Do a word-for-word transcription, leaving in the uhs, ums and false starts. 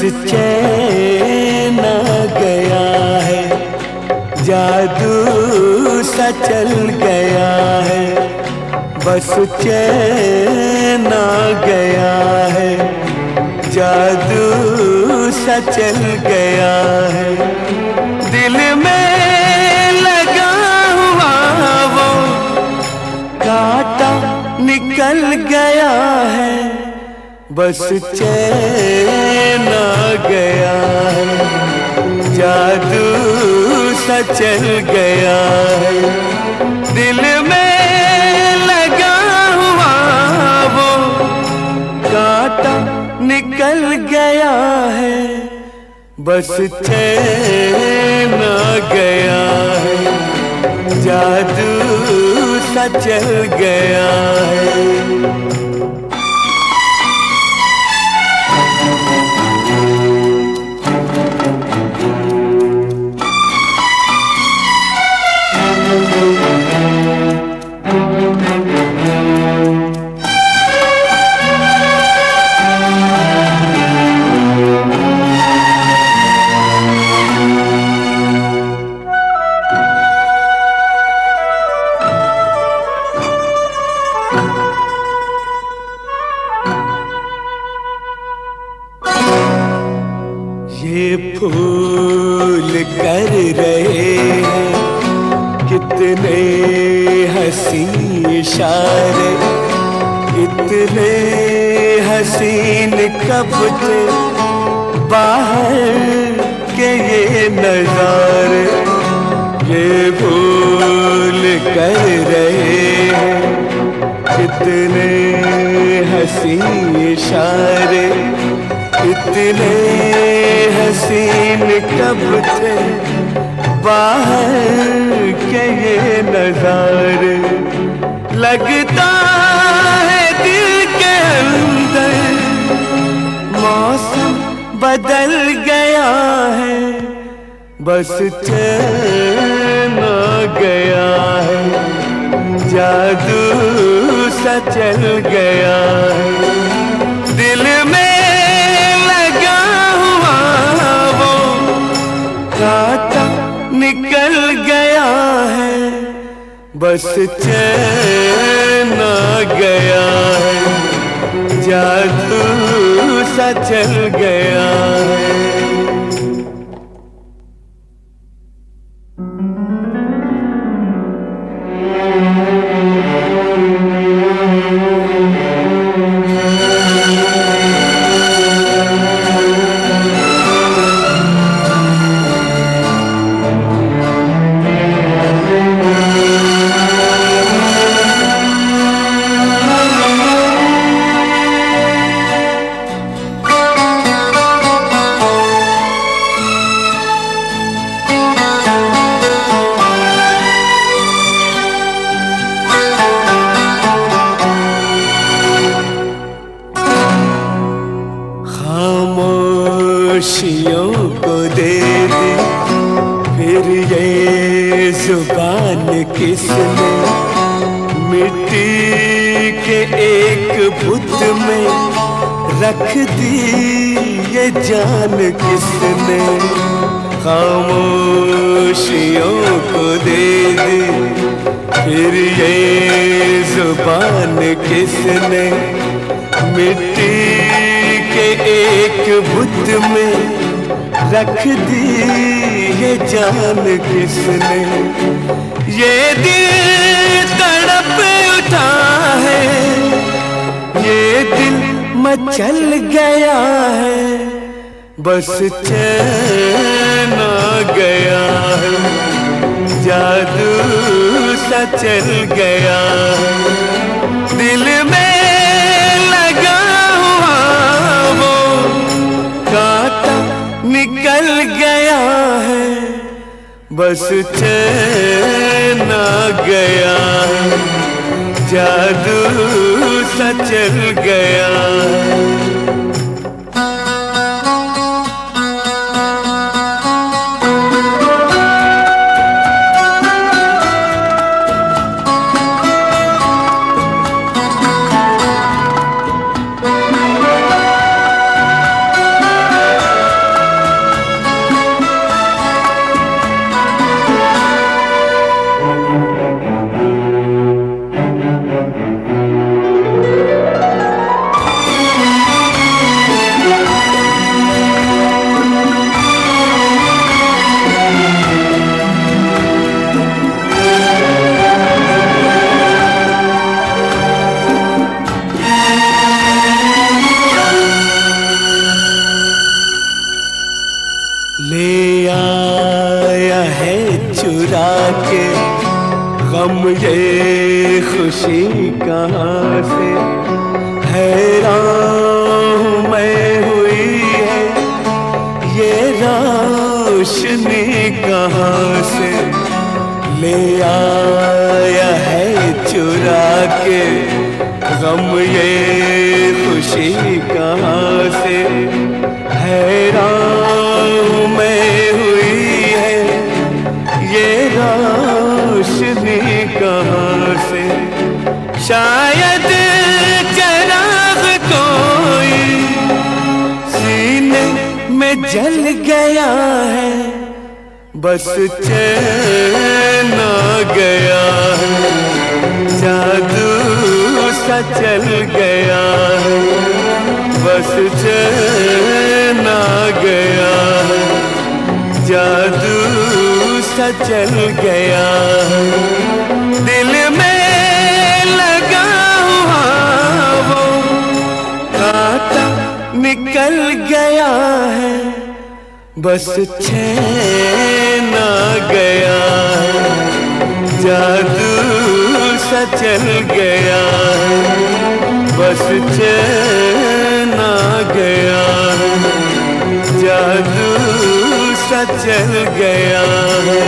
चैन आ गया है, जादू सा चल गया है, बस चैन आ गया है, जादू सा चल गया है। दिल में लगा हुआ वो कांटा निकल गया है, बस चैन आ गया है, जादू सा चल गया है। दिल में लगा हुआ वो कांटा निकल गया है, बस चैन आ गया है, जादू सा चल गया है। ये फूल कर रहे हैं कितने हसी इशारे, इतने हसीन कब थे बाहर के ये नजारे। ये फूल कर रहे हैं कितने हसी इशारे, इतने हसीन कब थे बाहर के ये नजारे। लगता है दिल के अंदर मौसम बदल गया है, बस चैन आ गया है, जादू सा चल गया है। दिल में कांटा निकल गया है, बस चैन आ गया है, जादू सा चल गया है। खामोशियों को दे दी फिर ये जुबान किसने, मिट्टी के एक बुत में रख दी ये जान किसने। खामोशियों को दे दी फिर ये जुबान किसने, मिट्टी के एक बुत में रख दी ये जान किसने। ये दिल तड़प उठा है, ये दिल मचल गया है, बस चैन आ गया है, जादू सा चल गया है। दिल में निकल गया है, बस चैन आ गया है, जादू सा चल गया है। गम ये खुशी कहाँ से, हैरान मैं हुई है ये रोशनी कहाँ से, ले आया है चुरा के गम ये खुशी कहाँ से, हैरान मैं हुई है ये रोशनी कहाँ से। शायद चराग कोई सीने में जल गया है, बस चैन आ गया है, जादू सा चल गया है, बस चैन आ गया है, जादू सा चल गया है। दिल में लगा हुआ वो कांटा निकल गया है, बस चैन आ गया है, जादू सा चल गया है, बस चैन आ गया है, जादू सा चल गया है।